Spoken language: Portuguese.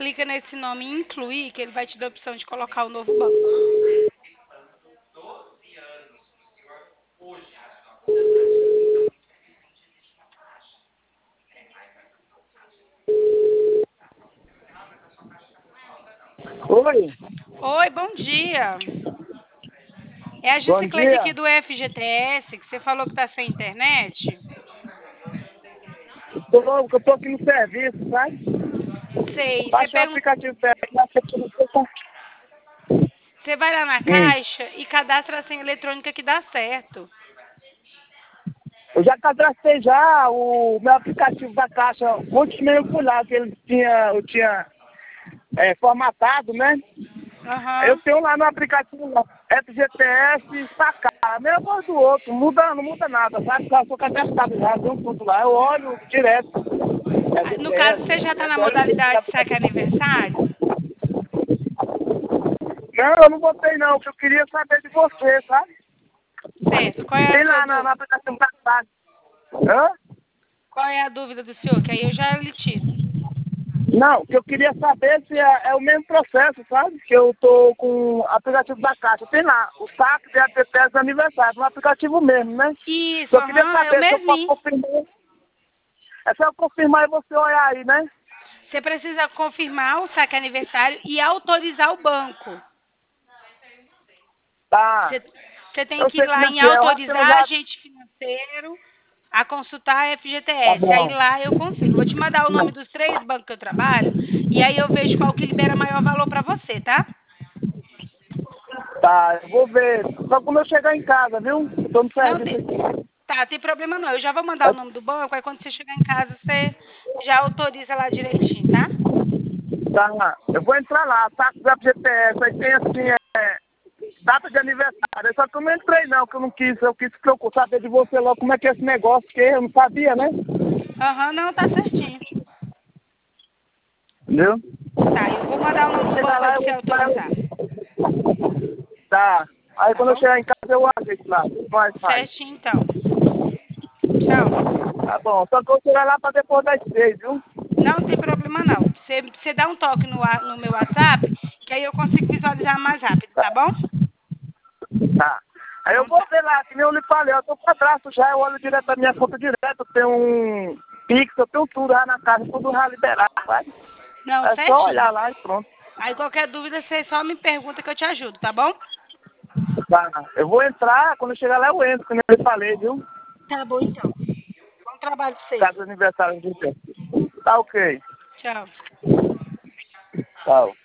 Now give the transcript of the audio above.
clica nesse nome em incluir, que ele vai te dar a opção de colocar o novo banco. Oi, Oi, bom dia. É a bom Giciclete aqui dia. do FGTS, que você falou que tá sem internet. Eu tô aqui no serviço, sabe? Sei, Baixei o aplicativo dela. você vai lá na caixa e cadastra a senha eletrônica que dá certo. Eu já cadastrei já o meu aplicativo da Caixa, ontem mesmo fui lá, que eu tinha formatado, né? Eu Aham. tenho lá no aplicativo lá, FGTS, sacar, a mesma coisa do outro, não muda nada, sabe? Eu sou cadastrado já, tem tudo lá, eu olho direto. No caso, você já tá na modalidade saque aniversário? Não, eu não botei não, porque eu queria saber de você, sabe? Certo. Qual é a Tem sua lá no dúvida? aplicativo da Caixa. Hã? Qual é a dúvida do senhor? Que aí eu já lhe tiro. Não, que eu queria saber se é o mesmo processo, sabe? Que eu tô com o aplicativo da Caixa. Tem lá, o saque de FGTS do aniversário, no aplicativo mesmo, né? Isso, Eu queria aham, eu saber se eu posso mesmo. confirmar. É só eu confirmar e você olhar aí, né? Você precisa confirmar o saque aniversário e autorizar o banco. Tá. Você tem Eu que ir sei como lá é em que é. Eu acho que eu autorizar já... agente financeiro a consultar a Tá FGTS. Aí bom. lá eu consigo. Vou te mandar o nome dos 3 bancos que eu trabalho e aí eu vejo qual que libera maior valor para você, tá? Tá, eu vou ver. Só quando eu chegar em casa, viu? Eu tô no Não serviço tem. aqui. Tá, tem problema não. Eu já vou mandar o nome do banco, aí quando você chegar em casa você já autoriza lá direitinho, tá? Tá, eu vou entrar lá, saque do FGTS, aí tem assim, data de aniversário. Só que eu não entrei não, que eu quis procurar saber de você logo como é que é esse negócio, porque eu não sabia, né? Aham, não, tá certinho. Entendeu? Tá, eu vou mandar o nome do Chegar banco aí lá, pra você autorizar. Tá. Aí Tá quando eu bom? chegar em casa eu ajeito lá. Nós faz. Certinho então. Tchau. Tá bom. Só que eu vou chegar lá pra depois das 6, viu? Não tem problema não. Você dá um toque no meu WhatsApp, que aí eu consigo visualizar mais rápido, tá bom? Tá. Aí eu Então vou tá. ver lá, que nem eu lhe falei, eu tô com cadastro já, eu olho direto da minha conta direto, eu tenho um Pix, eu tenho tudo lá na casa, tudo já liberado, vai. Não, É só certinho. olhar lá e pronto. Aí qualquer dúvida você só me pergunta que eu te ajudo, tá bom? Tá. Eu vou entrar, quando eu chegar lá eu entro, como eu lhe falei, viu? Tá bom então. Bom trabalho pra você. Casa do aniversário de tempo. Tá ok. Tchau. Tchau.